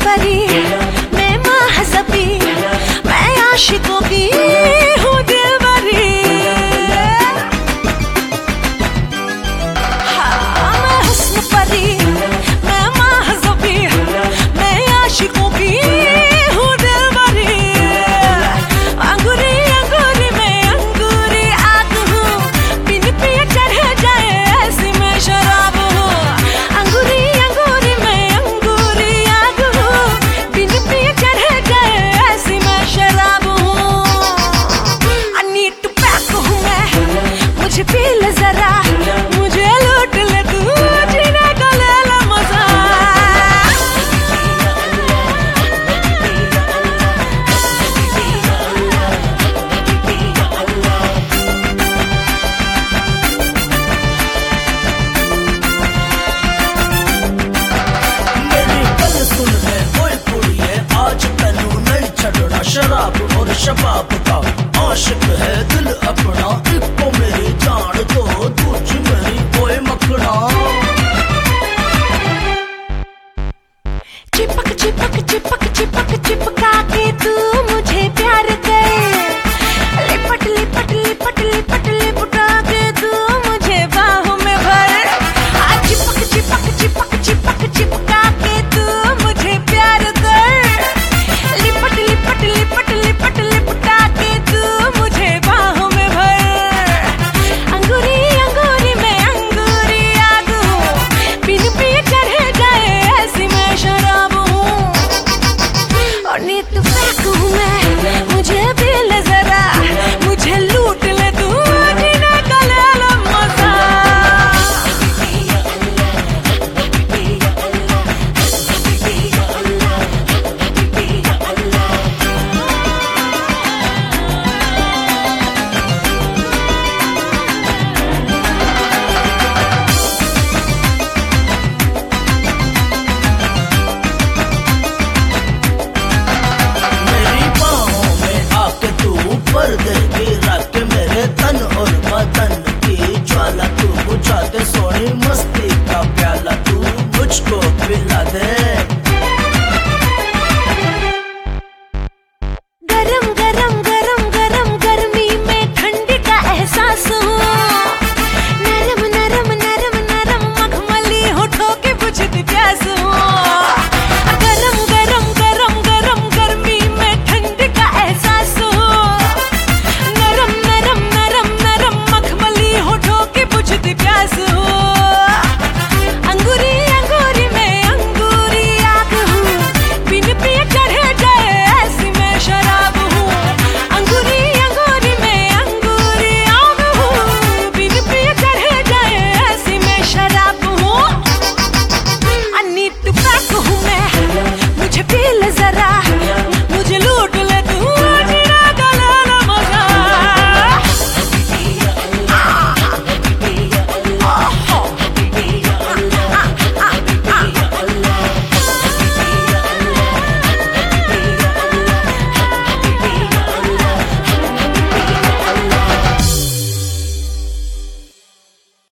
परी, मैं महज़बी, मैं आशिकों की हूँ दिलबरी। हाँ, मैं हुस्न परी, मैं महज़बी, मैं आशिकों की हूँ दिलबरी। अंगूरी अंगूरी में अंगूरी आग हूँ, बिन पिए चढ़ जाए ऐसी मैं शराब हूँ। अंगूरी अंगूरी में अंगूरी आग हूँ, बिन पिए चढ़ जाए ऐसी मैं शराब हूँ। I need to back हूँ मैं, मुझे पी ले जरा, मुझे लूट ले तू, जीने का ले ले मजा। मेरी गल सुन ले ओए कुड़िए, आज तैनू नहीं छड़ना शराब और शबाब का आशिक है दिल अपना। इको मेरी जान दो, दूजी मेरी ओए मखना। चिपक चिपक चिपक